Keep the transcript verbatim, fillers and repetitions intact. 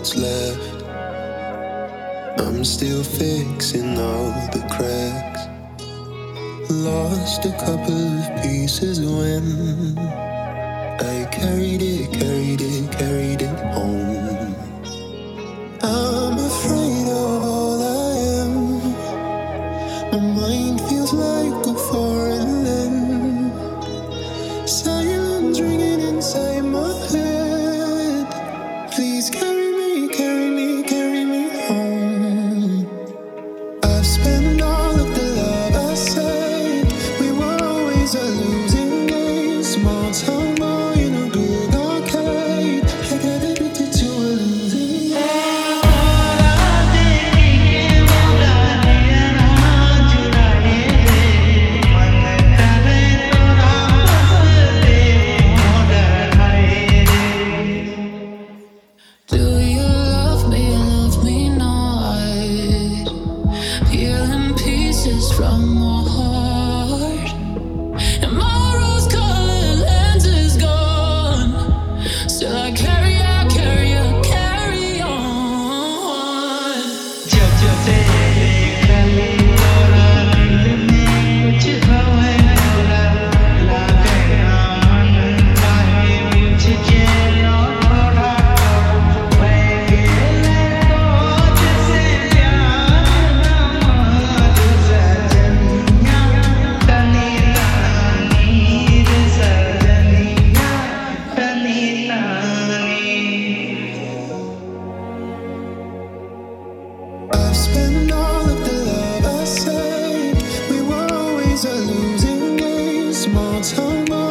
what's left. I'm still fixing all the cracks. Lost a couple of pieces when I carried it, carried it, carried it home. I'm afraid of all I am. My mind feels like a foreign land. Silence ringing inside my head. Please carry me, carry me, carry me home. I've spent all of the love I saved. We were always a losing game. Small town boy in a big arcade. I got addicted to a losing game. Do you love me, love me not? Peeling pieces from my heart, and my rose-colored lens is gone. Still I carry, I carry, I carry on. जब जब देख रही तोरा दिल में कुछ हवा तोरा लागे मन काहे मुझे ना थोड़ा I've spent all of the love I saved. We were always a losing game. Small town boy